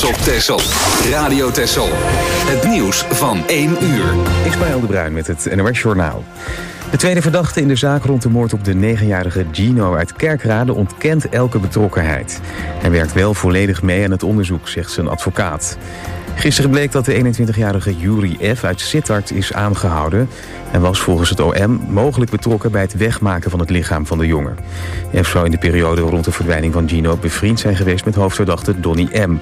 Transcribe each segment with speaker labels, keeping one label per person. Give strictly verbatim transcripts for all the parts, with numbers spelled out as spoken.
Speaker 1: op Texel. Radio Texel. Het nieuws van één uur.
Speaker 2: Ismaël de Bruin met het N O S Journaal. De tweede verdachte in de zaak rond de moord op de negenjarige Gino uit Kerkrade ontkent elke betrokkenheid. Hij werkt wel volledig mee aan het onderzoek, zegt zijn advocaat. Gisteren bleek dat de eenentwintigjarige Yuri F. uit Sittard is aangehouden en was volgens het O M mogelijk betrokken bij het wegmaken van het lichaam van de jongen. F zou in de periode rond de verdwijning van Gino bevriend zijn geweest met hoofdverdachte Donnie M.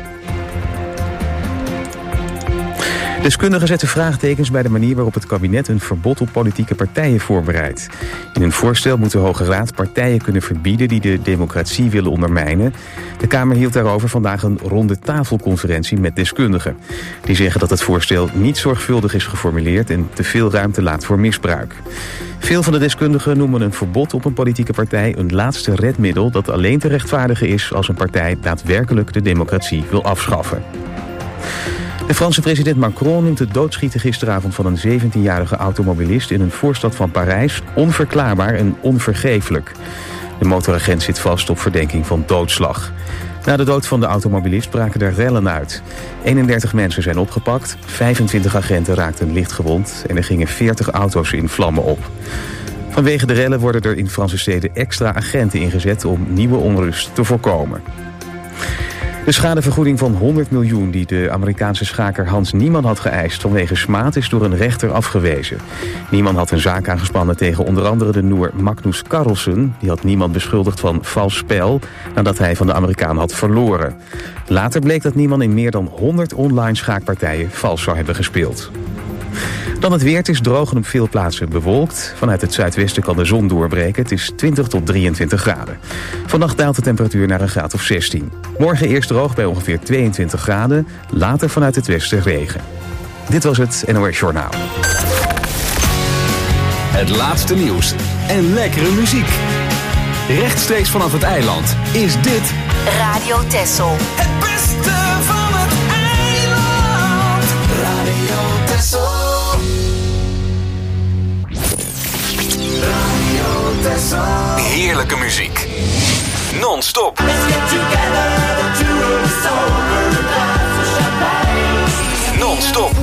Speaker 2: Deskundigen zetten vraagtekens bij de manier waarop het kabinet een verbod op politieke partijen voorbereidt. In een voorstel moet de Hoge Raad partijen kunnen verbieden die de democratie willen ondermijnen. De Kamer hield daarover vandaag een ronde tafelconferentie met deskundigen. Die zeggen dat het voorstel niet zorgvuldig is geformuleerd en te veel ruimte laat voor misbruik. Veel van de deskundigen noemen een verbod op een politieke partij een laatste redmiddel dat alleen te rechtvaardigen is als een partij daadwerkelijk de democratie wil afschaffen. De Franse president Macron noemt het doodschieten gisteravond van een zeventienjarige automobilist in een voorstad van Parijs onverklaarbaar en onvergeeflijk. De motoragent zit vast op verdenking van doodslag. Na de dood van de automobilist braken er rellen uit. eenendertig mensen zijn opgepakt, vijfentwintig agenten raakten lichtgewond en er gingen veertig auto's in vlammen op. Vanwege de rellen worden er in Franse steden extra agenten ingezet om nieuwe onrust te voorkomen. De schadevergoeding van honderd miljoen die de Amerikaanse schaker Hans Niemann had geëist vanwege smaad is door een rechter afgewezen. Niemann had een zaak aangespannen tegen onder andere de Noor Magnus Carlsen. Die had Niemann beschuldigd van vals spel nadat hij van de Amerikaan had verloren. Later bleek dat Niemann in meer dan honderd online schaakpartijen vals zou hebben gespeeld. Dan het weer. Het is droog en op veel plaatsen bewolkt. Vanuit het zuidwesten kan de zon doorbreken. Het is twintig tot drieëntwintig graden. Vannacht daalt de temperatuur naar een graad of zestien. Morgen eerst droog bij ongeveer tweeëntwintig graden. Later vanuit het westen regen. Dit was het N O S Journaal.
Speaker 1: Het laatste nieuws en lekkere muziek. Rechtstreeks vanaf het eiland is dit
Speaker 3: Radio Texel.
Speaker 4: Het beste van het eiland. Radio Texel. Radio Texel.
Speaker 1: heerlijke muziek. Non-stop. Non-stop.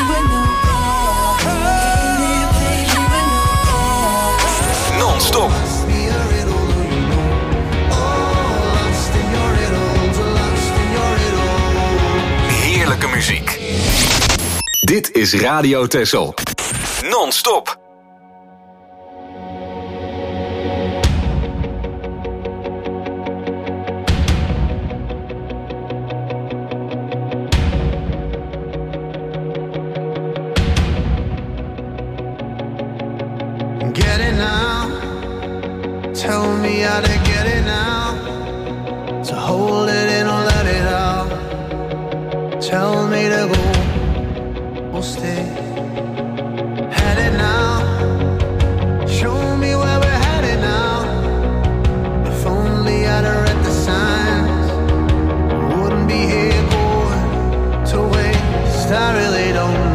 Speaker 1: Non-stop. Heerlijke muziek. Dit is Radio Texel. Non-stop.
Speaker 5: Get it now. Tell me how to get it now. To hold it in or let it out. Tell me to go or stay. Headed now. Show me where we're headed now. If only I'd have read the signs, wouldn't be here going to waste. I really don't know.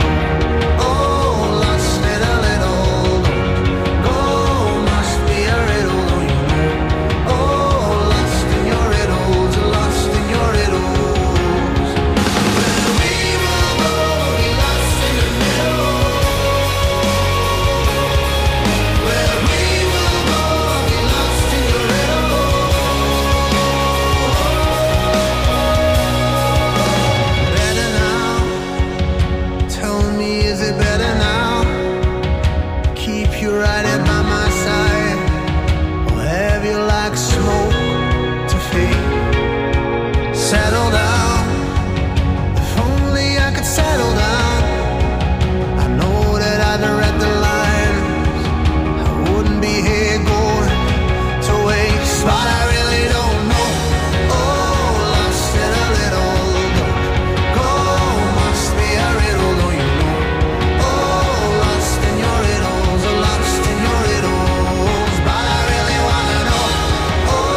Speaker 4: Oh,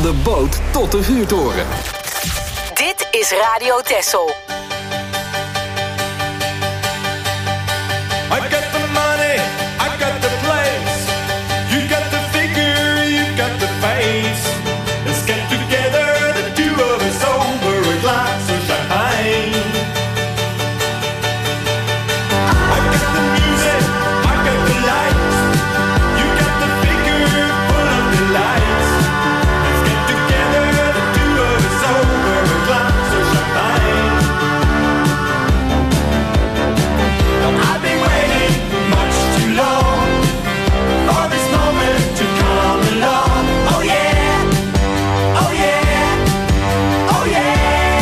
Speaker 1: Van de boot tot de vuurtoren.
Speaker 3: Dit is Radio Texel.
Speaker 6: I got the money, I got the place. You got the figure, you got the face. Let's get together, the two of us over a glass of champagne. I got the music, I got the lights. You got the figure, full of delights. Let's get together, the two of us over a glass of champagne. I've been waiting much too long for this moment to come along. Oh yeah, oh yeah, oh yeah.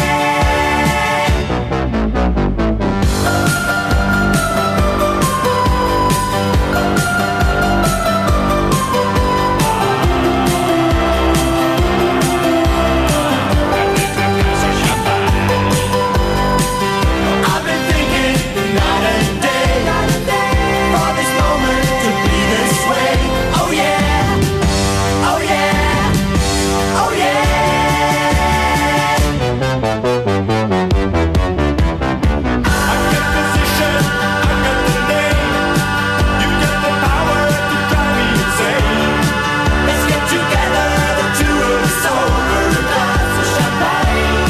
Speaker 6: I've been thinking night and day for this moment to be this way. Oh yeah, oh yeah, oh yeah. I got position, I got the name. You got the power to drive me insane. Let's get together, the two of us over a glass of champagne.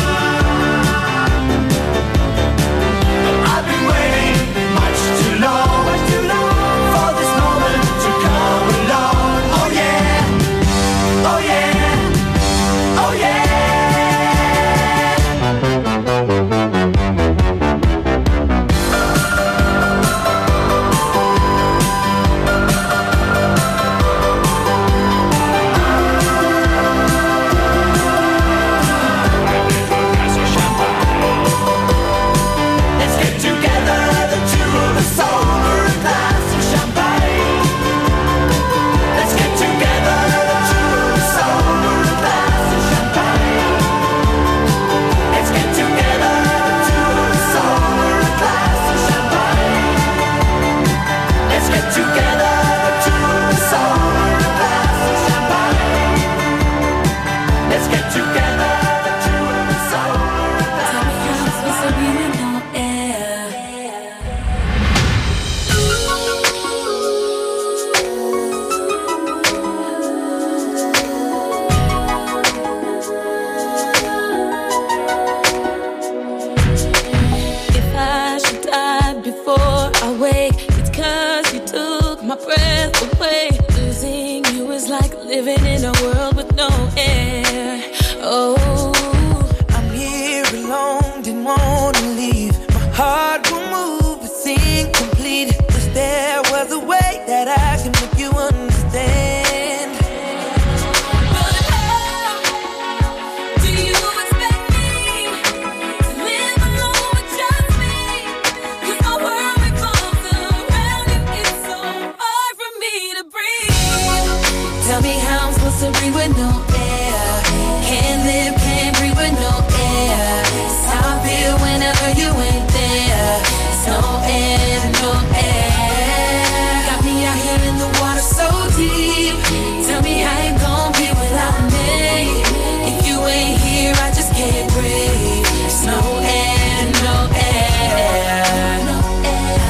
Speaker 6: I've been waiting much too long, for this moment to come along. Oh yeah, oh yeah, oh yeah. Let's get together, the two of us over a glass of champagne. Let's get together, the two of us over a glass of champagne. Let's get together, the two of us over a glass of champagne. Let's get together, the two of us over a glass of champagne. Let's get together, the two of us over a glass of
Speaker 7: If I should die before I wake, it's 'cause you took my breath away. Losing you is like living in a world with no air. Oh,
Speaker 5: I'm here alone, didn't wanna leave. My heart will move, it's incomplete. Wish there was a way that I can make you understand.
Speaker 7: but how do you expect me to live alone with just me? 'Cause my world revolves around you, it's so hard for me to breathe. Tell me how I'm supposed to breathe with no air. Can't live, can't breathe with no air. It's how I feel whenever you ain't there. It's no air, no air. Got me out here in the water so deep. Tell me how you gon' be without me. If you ain't here, I just can't breathe. It's no air, no air. No air,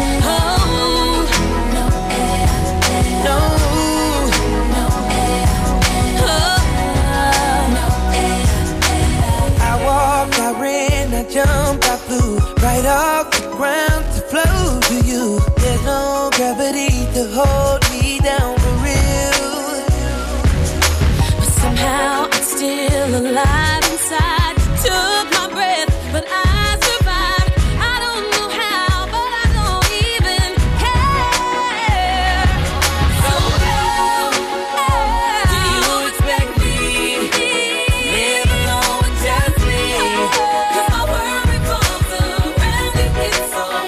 Speaker 7: oh, no air, no, no air, oh, no air.
Speaker 5: I walked, I ran, I jumped, I flew right off the ground to flow to you. There's no gravity to hold me down for real.
Speaker 7: But somehow I'm still alive inside. You took my breath, but I survived. I don't know how, but I don't even care. So how do you expect me to live alone with just me? 'Cause my world revolves around you, it's so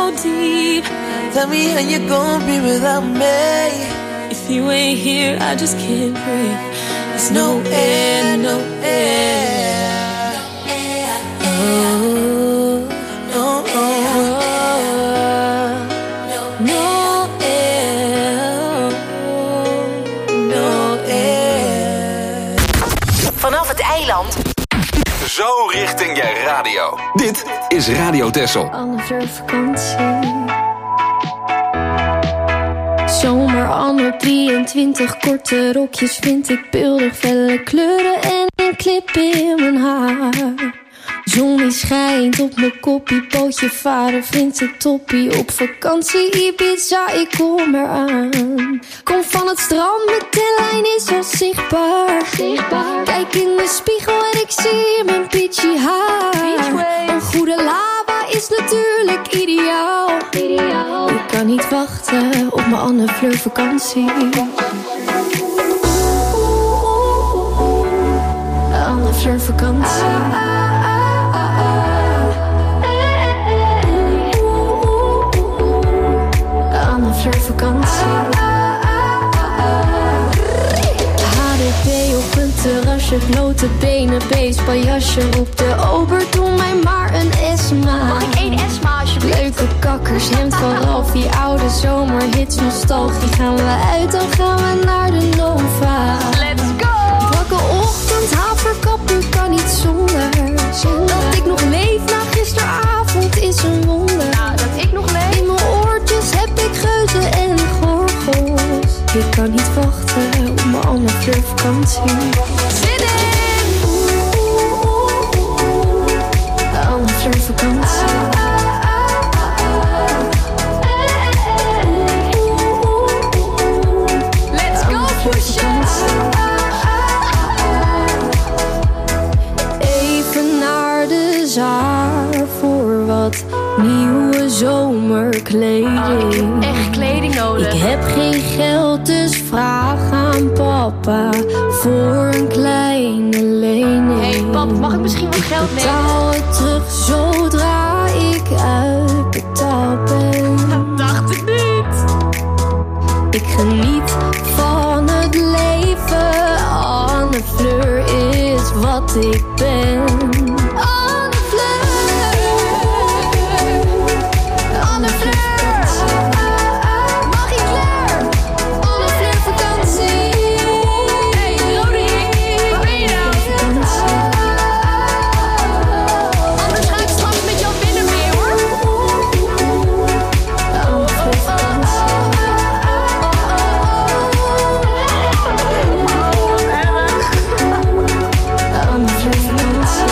Speaker 7: so deep.
Speaker 4: Tell me how you gonna be without me.
Speaker 7: If you ain't here, I just can't breathe. There's no air, no air. Oh, no air. No air. No air.
Speaker 3: Vanaf het eiland.
Speaker 1: Zo richting je radio. Dit is Radio Texel.
Speaker 7: Andere vakantie. Zomer anno drieëntwintig, korte rokjes vind ik beeldig, felle kleuren en een clip in mijn haar. Zon die schijnt op mijn koppie, pootje varen vindt het toppie. Op vakantie Ibiza, ik kom eraan. Kom van het strand, mijn tenlijn is al zichtbaar. zichtbaar. Kijk in de spiegel en ik zie mijn peachy haar. Een goede lava is natuurlijk ideaal. ideaal. Ik kan niet wachten op mijn Anne Fleur vakantie. Anne Fleur vakantie. Anne Fleur vakantie. H D P op een terrasje, blote benen, baseball roept de ober, doe mij maar een Esma.
Speaker 8: Mag ik één Esma alsjeblieft?
Speaker 7: Leuke kakkers, hemd van Ralphie, oude zomerhits, nostalgie. Gaan we uit, dan gaan we naar de Nova.
Speaker 8: Let's go!
Speaker 7: Wakke ochtend, haverkap, u kan niet zonder. Dat ik nog leef na gisteravond is een wonder.
Speaker 8: Nou, dat ik nog leef.
Speaker 7: In mijn oortjes heb ik geuzen en gorgels. Ik kan niet wachten op mijn Anne Fleur vakantie.
Speaker 8: Zin in!
Speaker 7: Anne Fleur vakantie.
Speaker 8: Let's go, Poesje!
Speaker 7: Even naar de zaar voor wat nieuwe zomerkleding.
Speaker 8: Echt kleding nodig.
Speaker 7: Ik heb geen geld, dus vraag aan papa voor een kleine lening.
Speaker 8: Hey pap, mag ik misschien wat geld nemen?
Speaker 7: Betaal het terug zodra ik uitbetaald ben.
Speaker 8: Dacht ik niet.
Speaker 7: Ik geniet van het leven. Anne Fleur is wat ik ben. Anne Fleur. Anne Fleur. Mag ik Fleur? Anne Fleur vakantie.
Speaker 8: Hey, Roderick, waar ben je nou? Anders ga ik straks met jou binnen mee, hoor.
Speaker 7: Anne Fleur vakantie. Anne Fleur vakantie.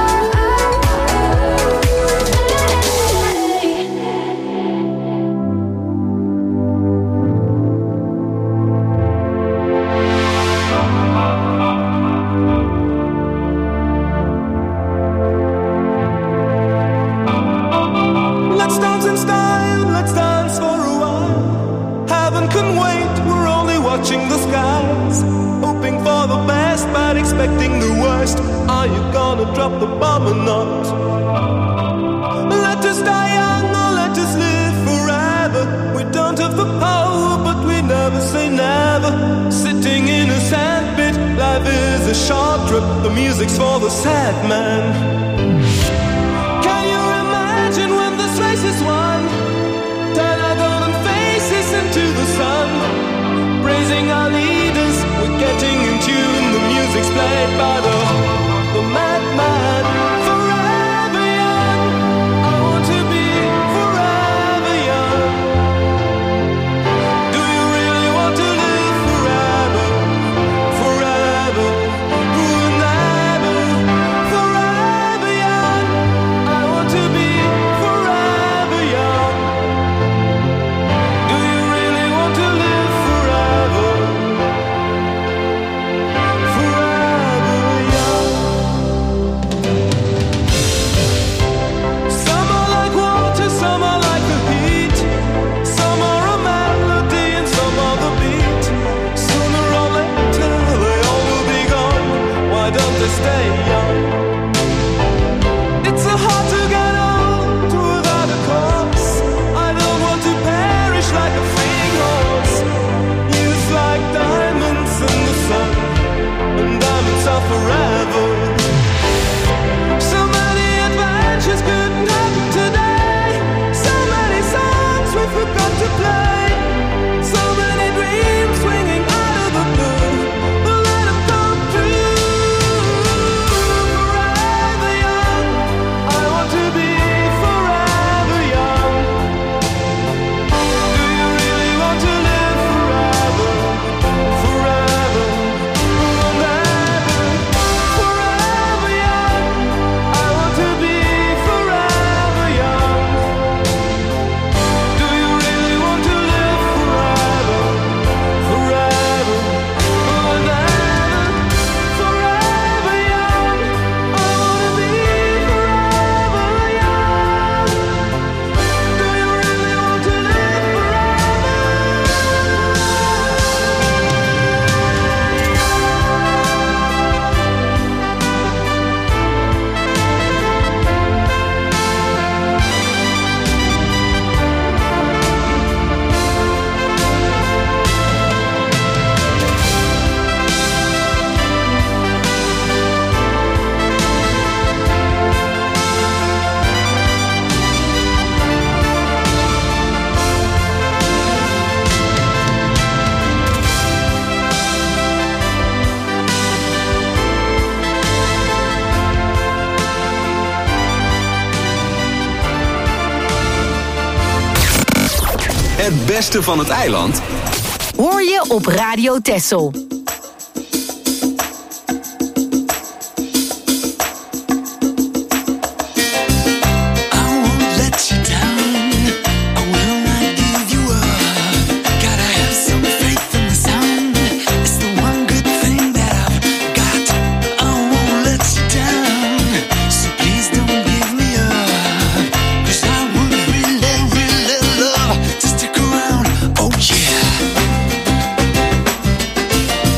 Speaker 5: Let's dance in style, let's dance for a while. Heaven can wait, we're only watching the skies. Hoping for the best, but expecting the worst. Are you gonna drop the bomb or not? Let us die young or let us live forever. We don't have the power, but we never say never. Sitting in a sandpit, life is a short trip. The music's for the sad man. Can you imagine when this race is won? Turn our golden faces into the sun. Praising our leaders, we're getting in tune. The music's played by the, the madman. Forever young, I want to be forever young. Do you really want to live forever? Forever, forever, forever young. I want to be forever young. Do you really want to live forever? Forever young.
Speaker 1: het beste van het eiland?
Speaker 3: Hoor je op Radio Texel.
Speaker 6: Just stick around, oh yeah.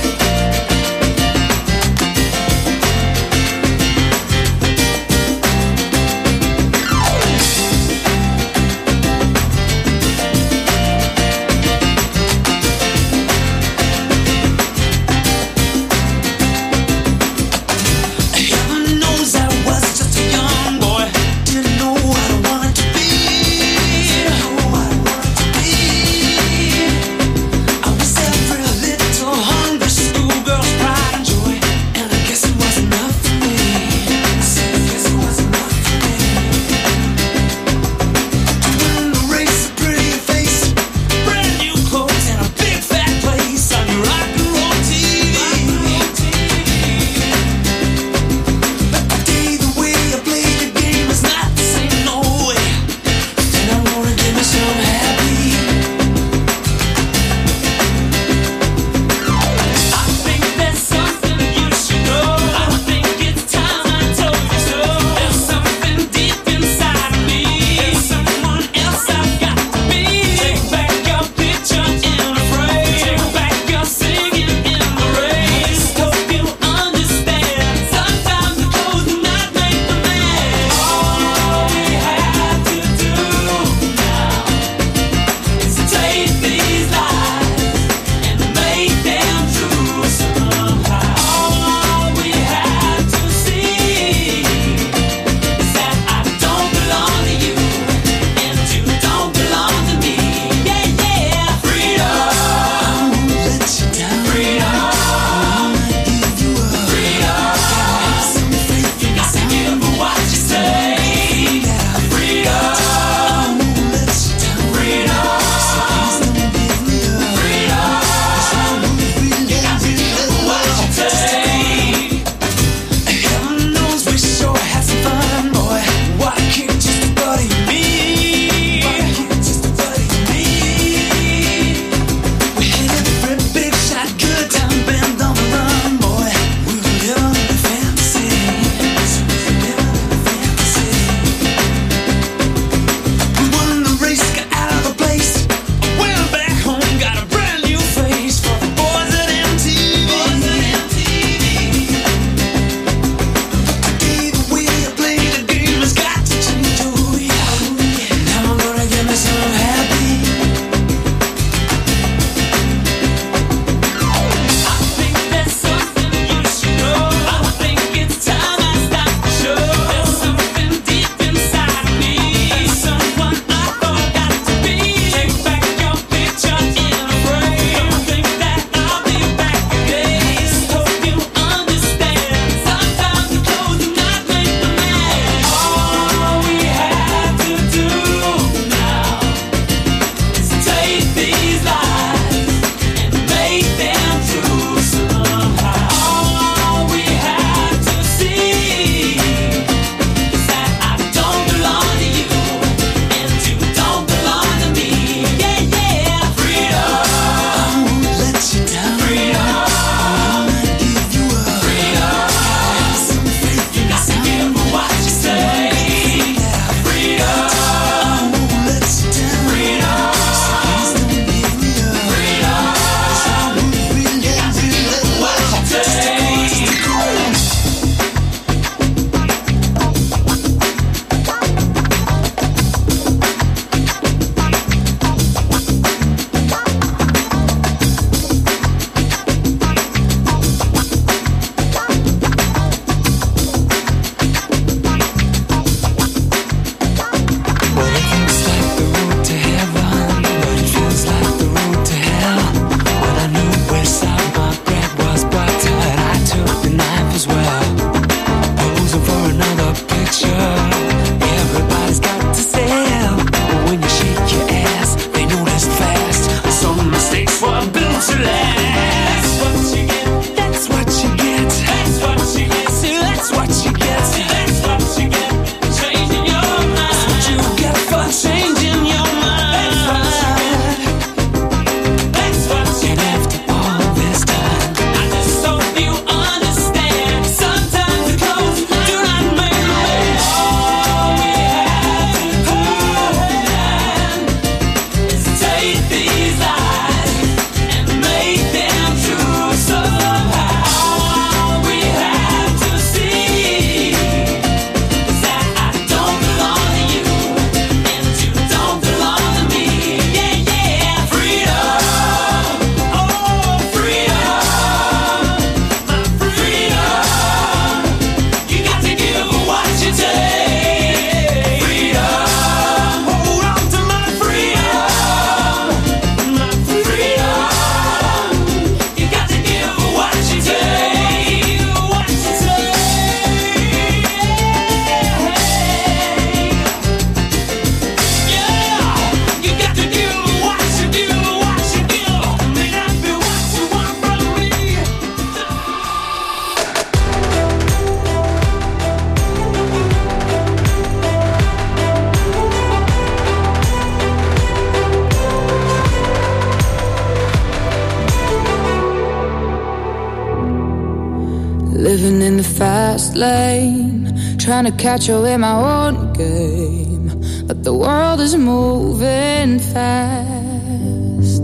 Speaker 9: Living in the fast lane, trying to catch up in my own game, but the world is moving fast.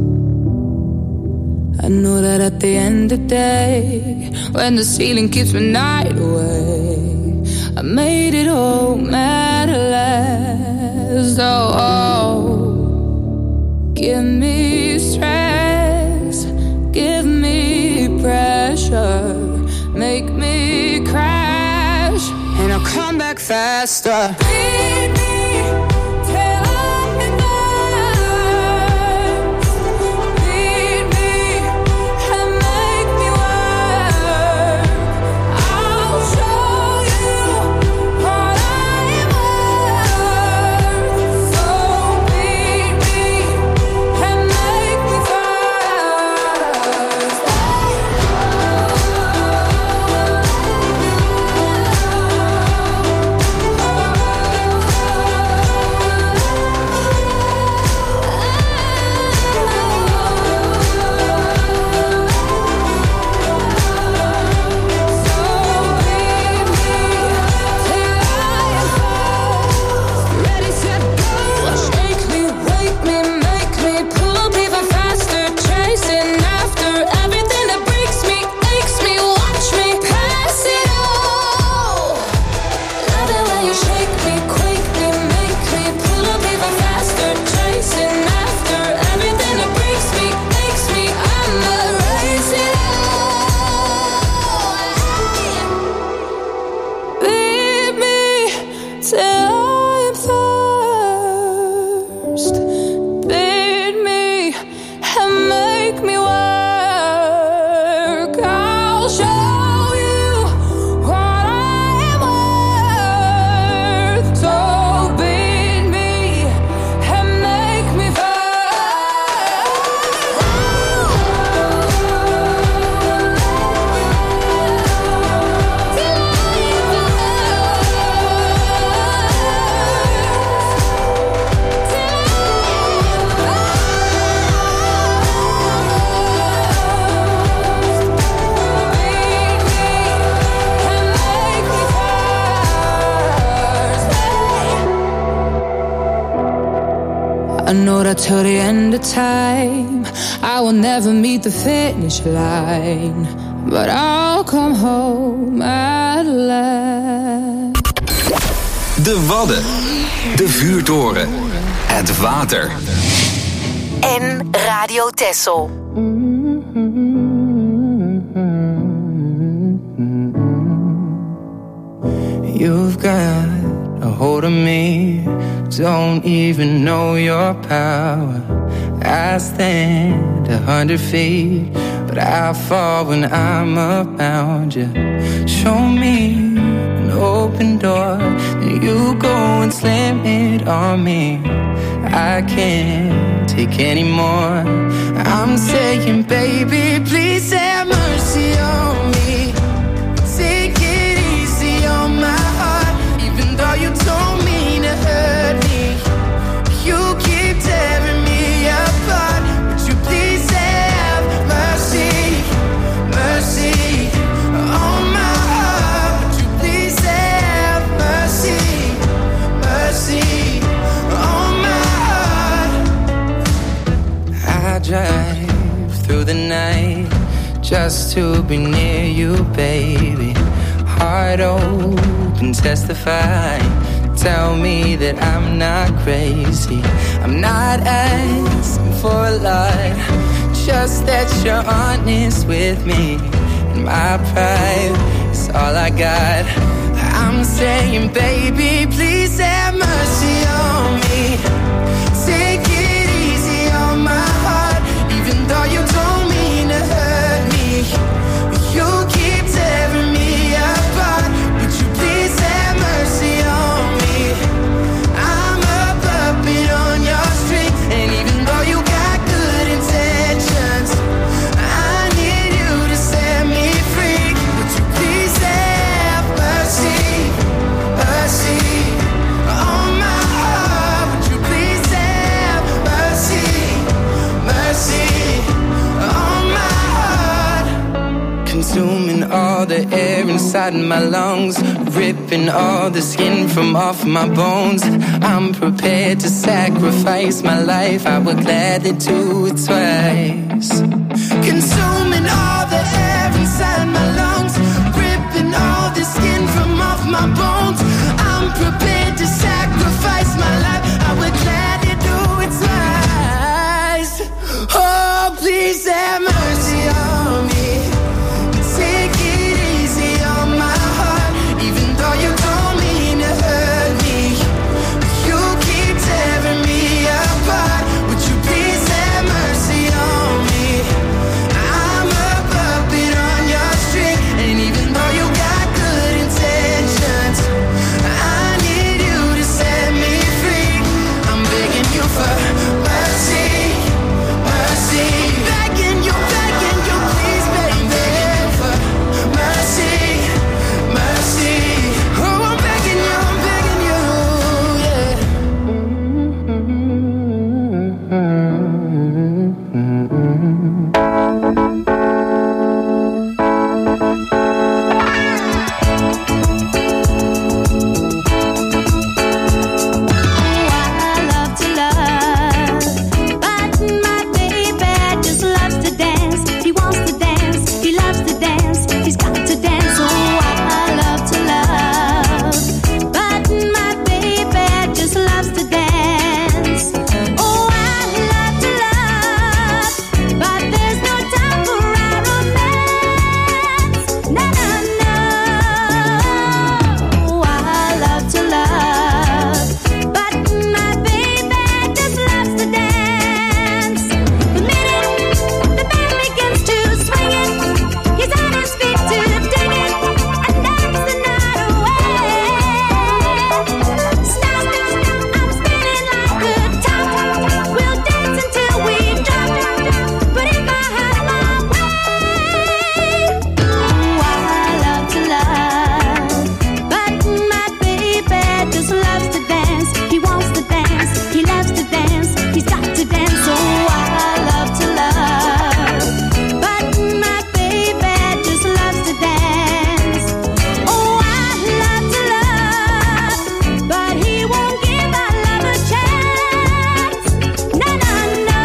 Speaker 9: I know that at the end of the day, when the ceiling keeps my night away, I made it home at last. Oh, oh, give me stress, give me pressure, make me crash, and I'll come back faster. Beat me till I'm burst. Beat me and make me work. I'll show you what I'm worth. So beat me and make me first. Ready, set, go. Shake me, wake me, make me pull even faster, chasing after everything that breaks me, aches me. Watch me pass it all. Love it when you shake me, quake me, make me pull up even faster, chasing after everything that breaks me, aches me. I'ma raise it all. Beat me till I'm first. Beat me and make me work. I'll show you what I'm worth. So beat me and make me I know that till the end of time I will never meet the finish line, but I'll come home at last.
Speaker 1: De Wadden. De vuurtoren. Het water.
Speaker 3: En Radio Texel.
Speaker 10: You've got a hold of me, don't even know your power. I stand a hundred feet, but I fall when I'm around you. Show me an open door, then you go and slam it on me. I can't take any more. I'm saying, baby, please have mercy on me. Take it easy on my heart, even though you don't mean to hurt me. You keep tearing me apart. Would you please have mercy, mercy on my heart? Would you please have mercy, mercy on my heart? I drive through the night just to be near you, baby. Heart open, testify. Tell me that I'm not crazy. I'm not asking for a lot, just that you're honest with me. And my pride is all I got. I'm saying, baby, please have mercy on me. Take it easy on my heart, even though you don't mean to hurt me. You keep tearing me apart. Would you please have mercy on me? I'm a puppet on your string, and even though you got good intentions, I need you to set me free. Would you please have mercy, mercy on my heart? Would you please inside my lungs, ripping all the skin from off my bones. I'm prepared to sacrifice my life, I would gladly do it twice. Consuming all the air inside my lungs, ripping all the skin from off my bones. I'm prepared to sacrifice my life, I would gladly do it twice. Oh, please have mercy on me. Take it easy on my heart, even though you don't mean to hurt me. You keep tearing me apart. Would you please have mercy on me? I'm a puppet on your string, and even though you got good intentions, I need you to set me free. I'm begging you for mercy, mercy. Begging you, begging you, please, baby. Begging you for mercy, mercy. Oh, I'm begging you, I'm begging you,
Speaker 9: I love to love, but my baby just loves to dance. He wants to dance, he loves to dance, he's got to dance. Oh, I love to love, but my baby just loves to dance. Oh, I love to love, but there's no time for our romance. No, no, no. Oh, I love to love, but my baby just loves to dance. The minute the band begins to swing it, he's on his feet to dig it and dance the night away. Stop, I'm spinning like a top. We'll dance until we drop. But if I have my way, oh, I love to love, but my baby just loves to dance. He wants to dance, he loves to dance, he's got to dance. Oh, I love to love, but my baby just loves to dance. Oh, I love to love, but he won't give our love a chance. No, no, no.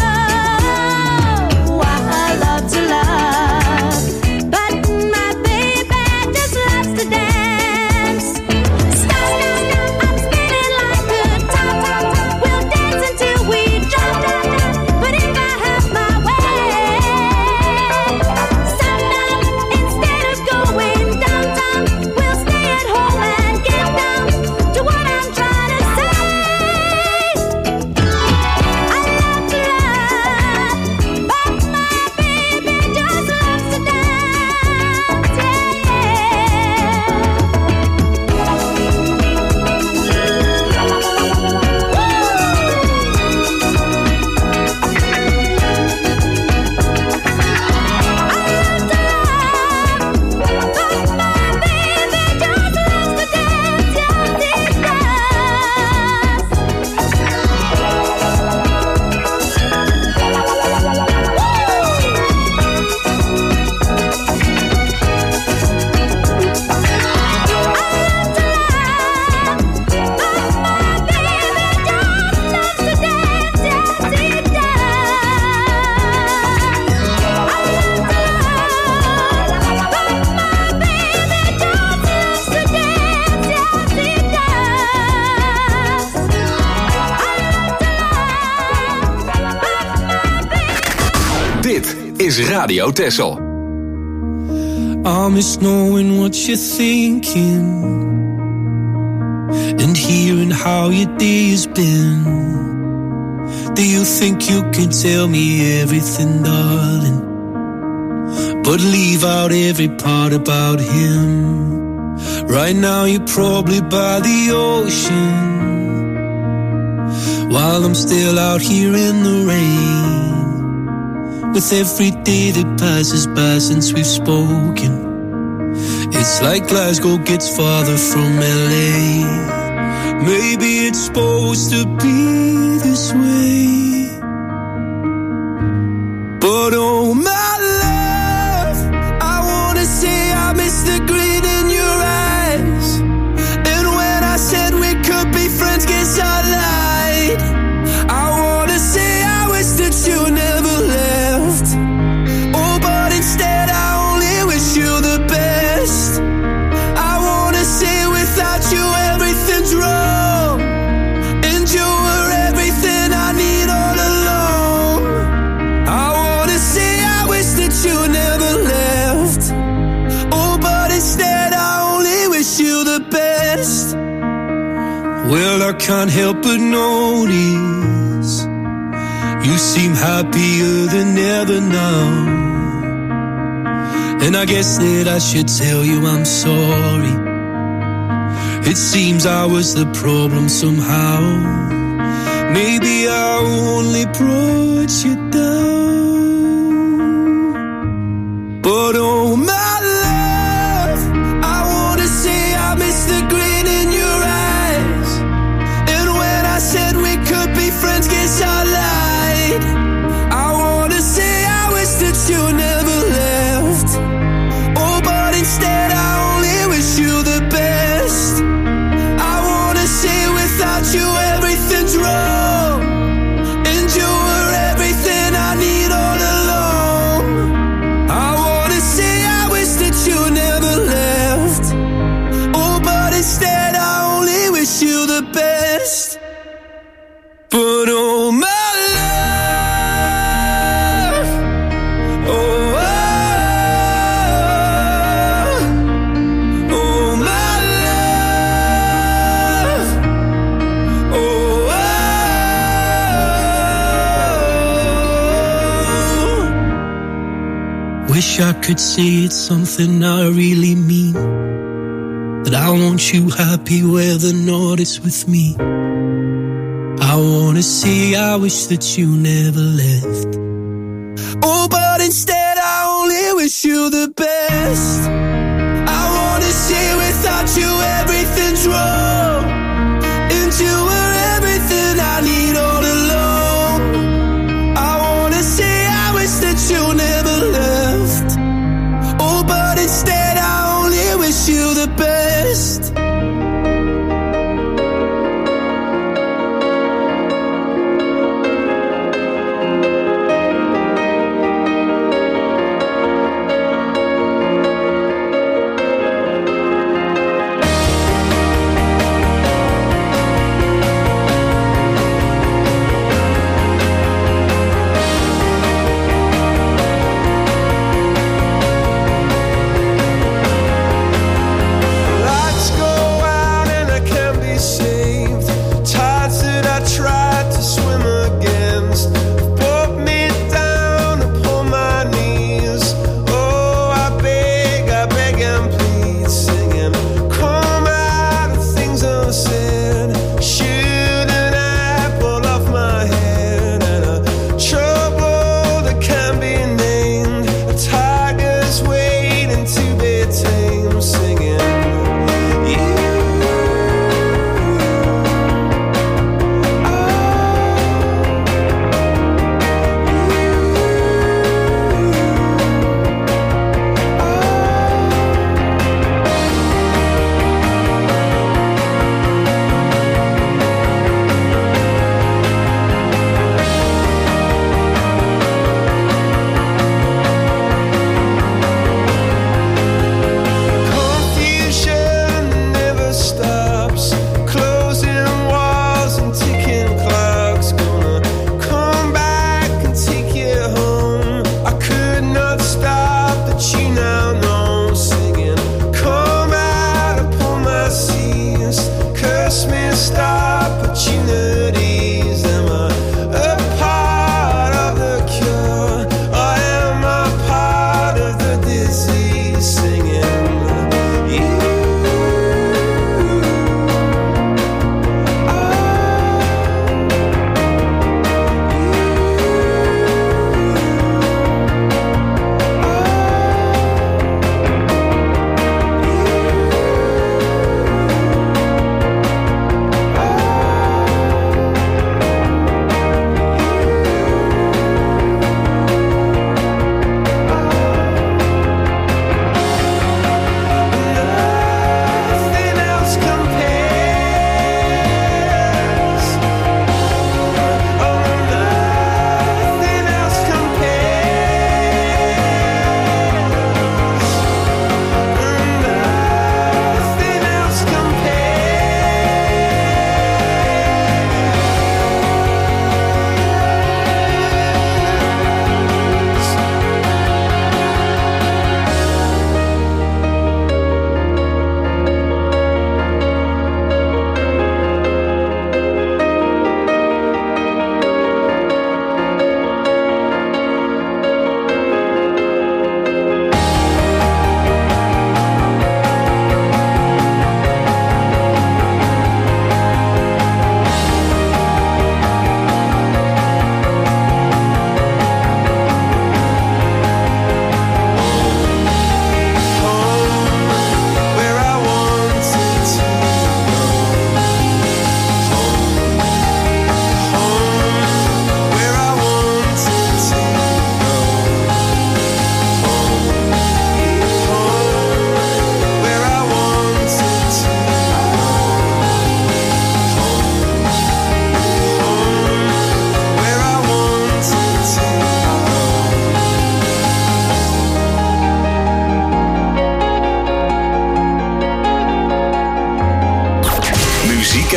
Speaker 9: Oh, I love to love, but my baby just loves to dance. Stop, I'm spinning like a top. We'll dance until we drop. But if I have my way, sometime instead of going downtown, we'll stay at home and get down to what I'm trying to say. I love to love, but my baby just loves to dance.
Speaker 1: Dit is Radio Texel.
Speaker 11: I miss knowing what you're thinking and hearing how your day has been. Do you think you can tell me everything, darling, but leave out every part about him? Right now you're probably by the ocean, while I'm still out here in the rain. With every day that passes by since we've spoken, it's like Glasgow gets farther from L A. Maybe it's supposed to be this way, but oh my love, I wanna say I miss the green I can't help but notice you seem happier than ever now. And I guess that I should tell you I'm sorry. It seems I was the problem somehow. Maybe I only brought you down. But oh my love, I wanna say I miss the grin in your eyes. And when I said we could be friends, guess I lied. I wanna say I wish that you never left. Oh, but instead I only wish you the best. I wanna say without you everything's wrong, and you were everything I need all along. I wanna say I wish that you never left. Oh, but instead I only wish you the best. But oh my love, oh, oh, oh my love, oh, oh. Wish I could say it's something I really mean, that I want you happy whether or not it's with me. I wanna say I wish that you never left. Oh, but instead I only wish you the best. I wanna say without you everything's wrong, and you were everything I need all along. I wanna say I wish that you never left. Oh, but instead I only wish you the best.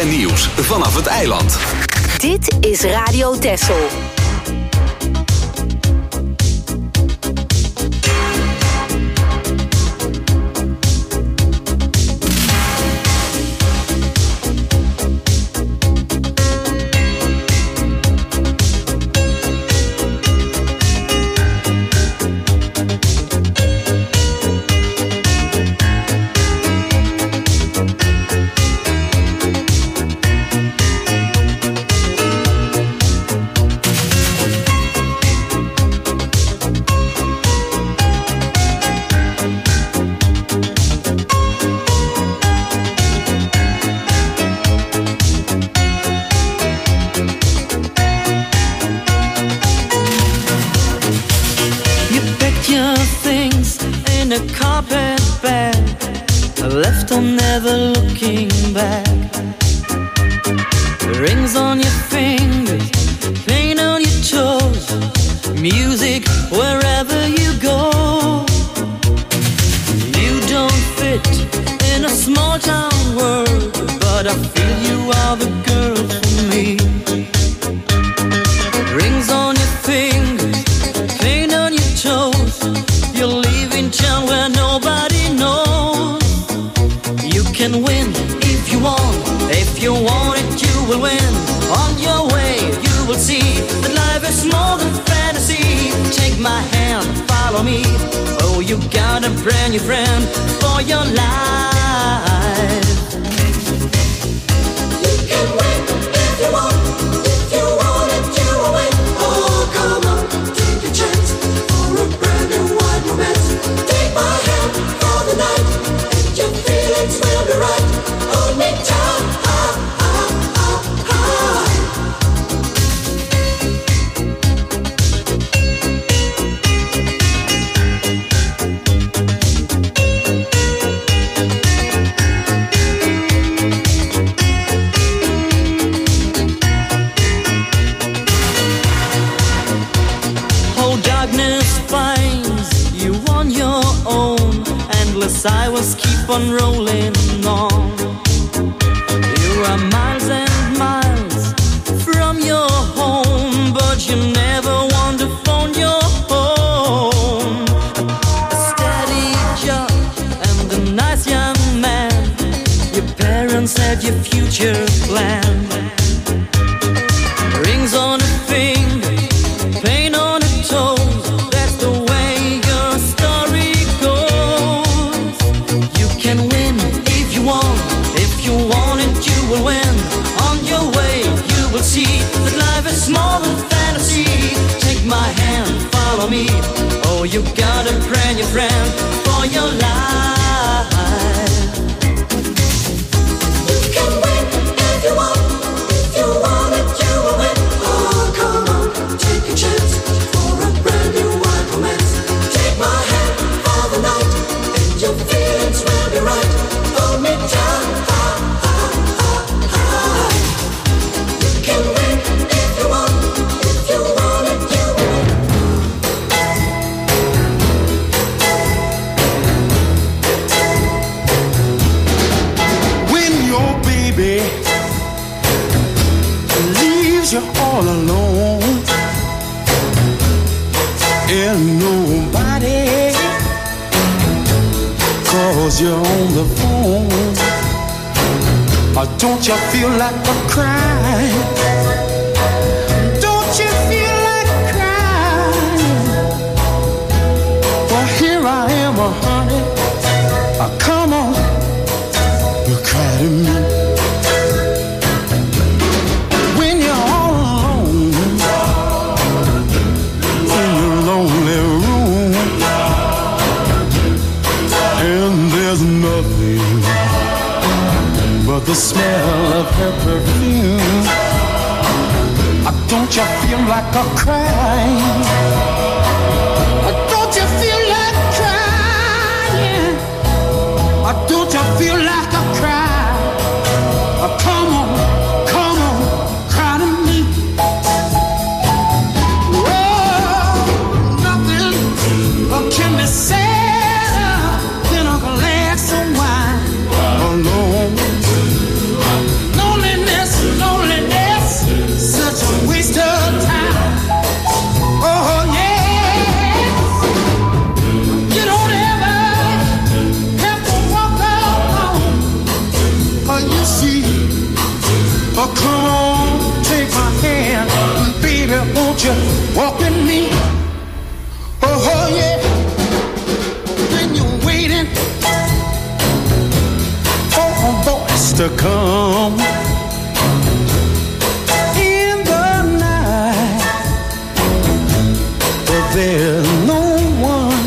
Speaker 1: en nieuws vanaf het eiland.
Speaker 3: Dit is Radio Texel.
Speaker 12: Lonely to come. In the night, but there's no one.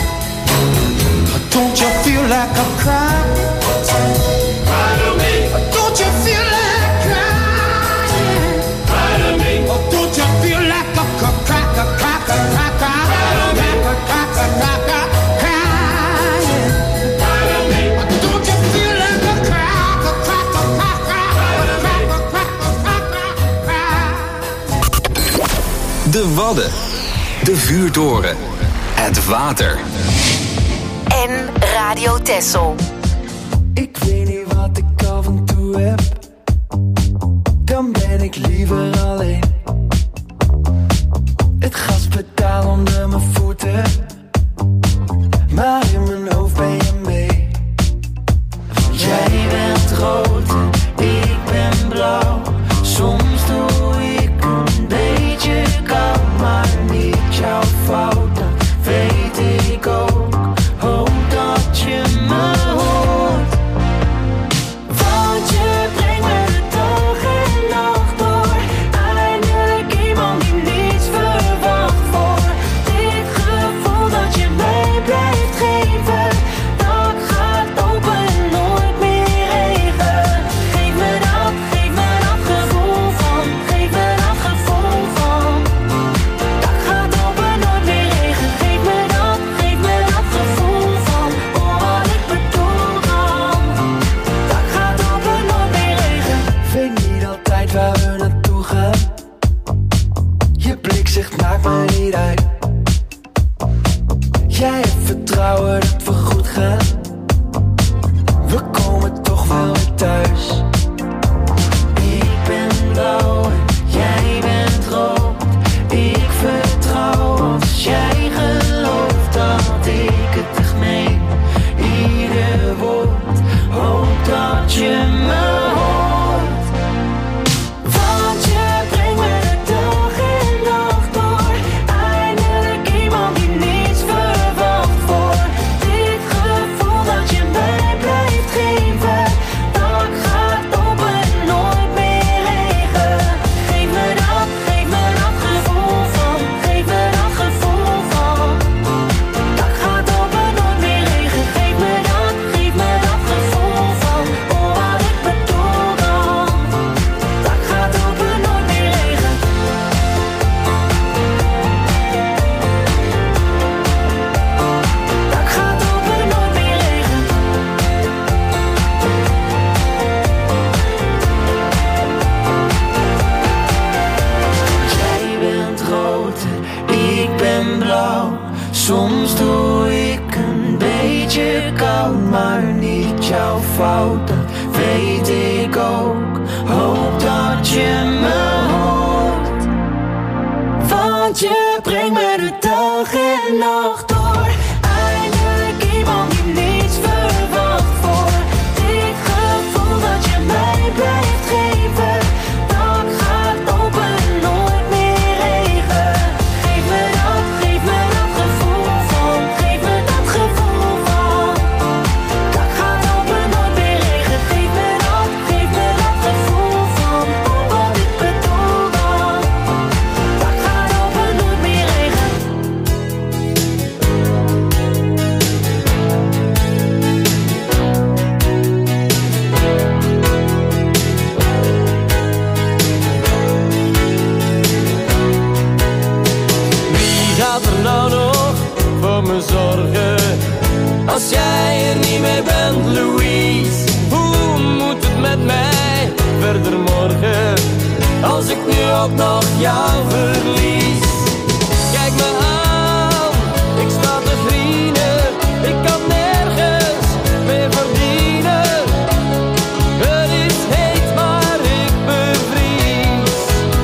Speaker 12: Don't you feel like a cry? Cry to me. Don't you feel like crying? Cry to me. Don't you feel like a crack, a crack, a crack, a crack, a crack, a crack, a crying? Cry to me. Don't you feel like a crack, a crack, a crack, a crack, a crack, a crack, a crack?
Speaker 1: De Wadden. De Vuurtoren. Het water.
Speaker 3: En Radio Texel.
Speaker 4: Ik weet niet wat ik af en toe heb. Dan ben ik liever alleen. Het gaspedaal onder mijn voeten. Maar in mijn hoofd ben je mee. Want jij bent rood en ik ben blauw. Soms doe ik een beetje koud, maar niet jouw fout, dat weet ik ook. Hoop dat je me hoort. Want je brengt me de dag en nacht door. Eindelijk iemand die niets verwacht voor. Dit gevoel dat je mij blijft geven, dat gaat open en nooit meer regen. Geef me dat, geef me dat gevoel van. Geef me dat gevoel van. Dat gaat open, nooit meer regen. Geef me dat, geef me dat gevoel van. Oh, wat ik bedoel dan. Dat gaat open, nooit meer regen. Weet niet altijd waar we naartoe gaan. Je blik zegt maakt me niet uit. Jij hebt vertrouwen dat we goed gaan. We komen toch wel weer thuis. Ik ben blauw en jij bent rood. Ik vertrouw als jij gelooft dat ik het echt meen. Ieder woord, hoop dat je me hoort. Want je brengt me de dag en nacht door. Eindelijk iemand die niets verwacht voor. Dit gevoel dat je mij blijft geven, dat gaat open en nooit meer regen. Geef me dat, geef me dat gevoel van. Geef me dat gevoel van. Dat gaat open, nooit meer regen. Geef me dat, geef me dat gevoel van. Oh, wat ik bedoel dan. Dat gaat open, nooit meer regen. Dat gaat open, nooit meer regen. Jij bent rood en ik ben blauw. Soms doe ik een beetje koud, maar niet jouw fout, dat weet ik ook. Hoop dat je me hoort. Want je brengt me de dag en nacht door. Eindelijk iemand die niets verwacht voor. Dit gevoel dat je mij blijft geven, dat gaat open en nooit meer regen. Geef me dat, geef me dat gevoel van. Geef me dat gevoel van. Dat gaat open, nooit meer regen. Geef me dat, geef me dat gevoel van. Oh, wat ik bedoel dan. Dat gaat open, nooit meer regen.
Speaker 6: Wie gaat er nou nog voor me zorgen als jij er niet meer bent, Louise? Hoe moet het met mij verder morgen als ik nu ook nog jou verlies? Kijk me aan, ik sta te vrienden, ik kan nergens meer verdienen. Het is heet, maar ik bevries.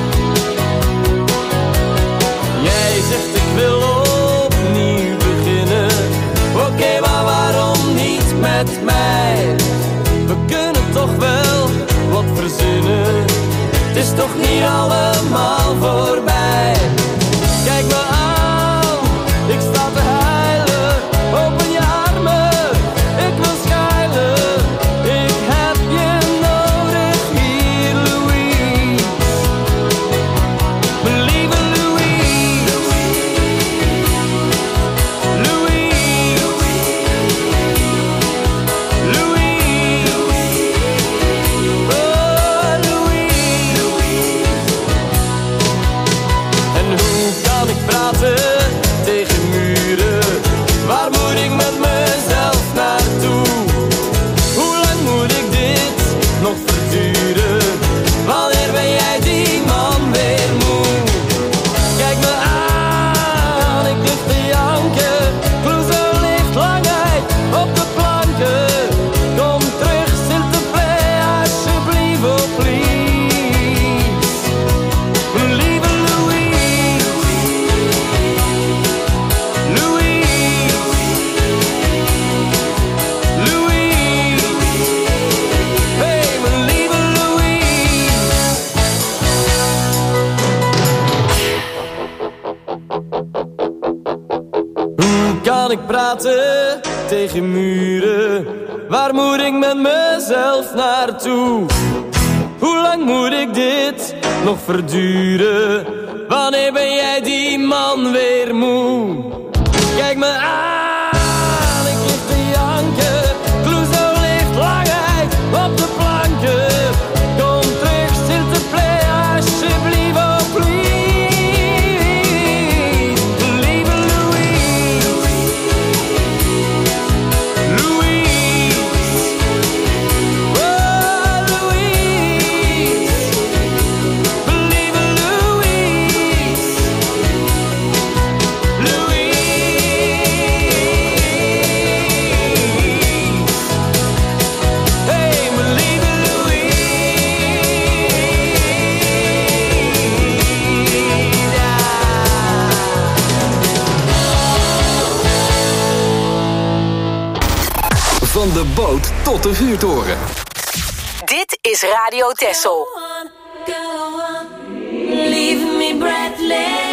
Speaker 6: Jij zegt ik wil opnieuw beginnen. Oké, maar waarom niet met mij? We kunnen toch wel wat verzinnen. Het is toch niet allemaal voorbij. Kijk me aan, ik sta te huilen. Open je armen, ik wil schuilen. Ik heb je
Speaker 13: Hoe kan ik praten tegen muren? Waar moet ik met mezelf naartoe? Hoe lang moet ik dit nog verduren? Wanneer ben jij die man weer moe? Kijk me aan, ik lig te janken. Clouseau ligt langheid op de planken. Kom terug, s'il te plaît, alsjeblieft, oh please. Lieve Louise, Louise, oh Louise, lieve Louise, Louise. Hey, mijn lieve
Speaker 1: Van de boot tot de vuurtoren.
Speaker 3: Dit is Radio Texel.
Speaker 7: Leave me breathless.